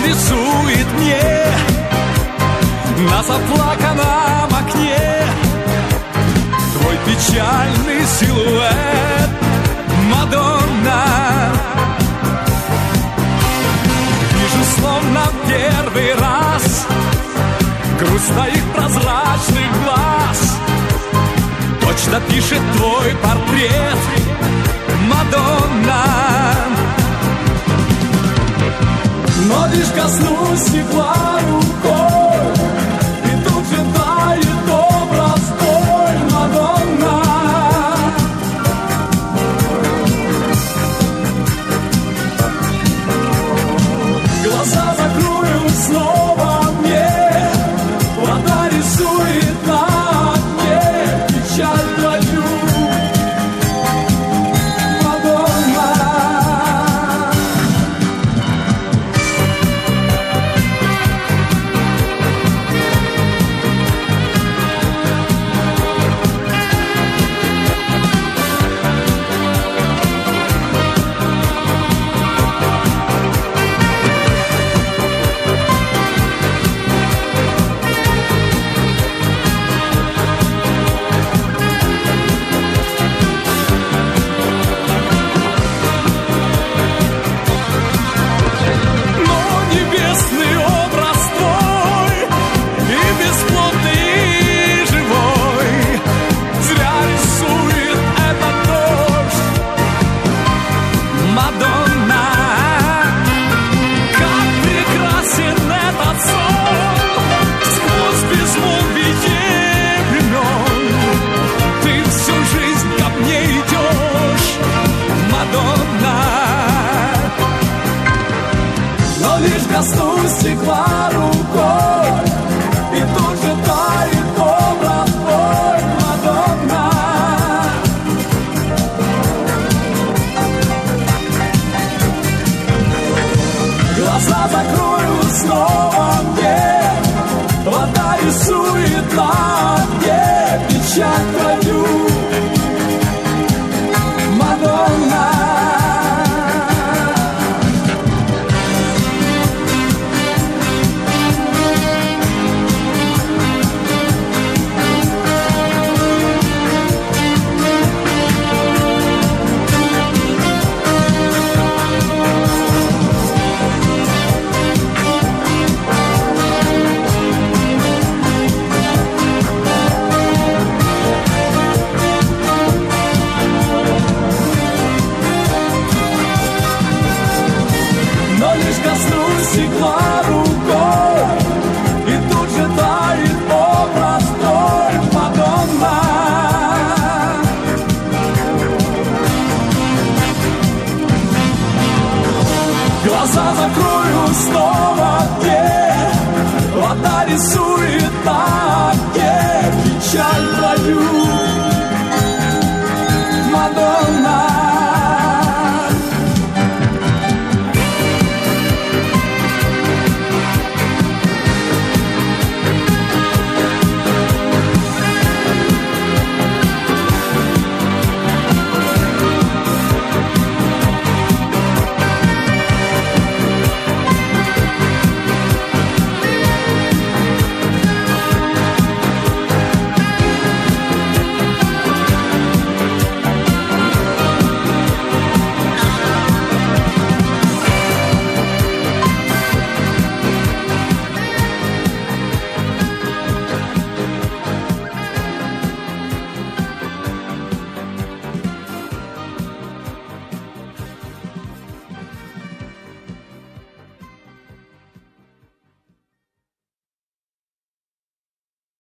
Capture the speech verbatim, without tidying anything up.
рисует мне на заплаканном окне твой печальный силуэт, Мадонна. Вижу словно первый раз грусть твоих прозрачных глаз, точно пишет твой портрет, Мадонна. Но лишь коснусь стекла рукой, и тут же тает образ твой, Мадонна. Глаза закрою снова мне, вода рисует на окне печаль твою, Мадонна. Коснусь стекла рукой, и тут же тает образ твой, Мадонна. Глаза закрою снова мне, вода рисует на окне печаль твою, Мадонна. Коснусь стекла рукой, и тут же тает образ твой, Мадонна. Глаза закрою снова мне, вода рисует на окне печаль твою, Мадонна.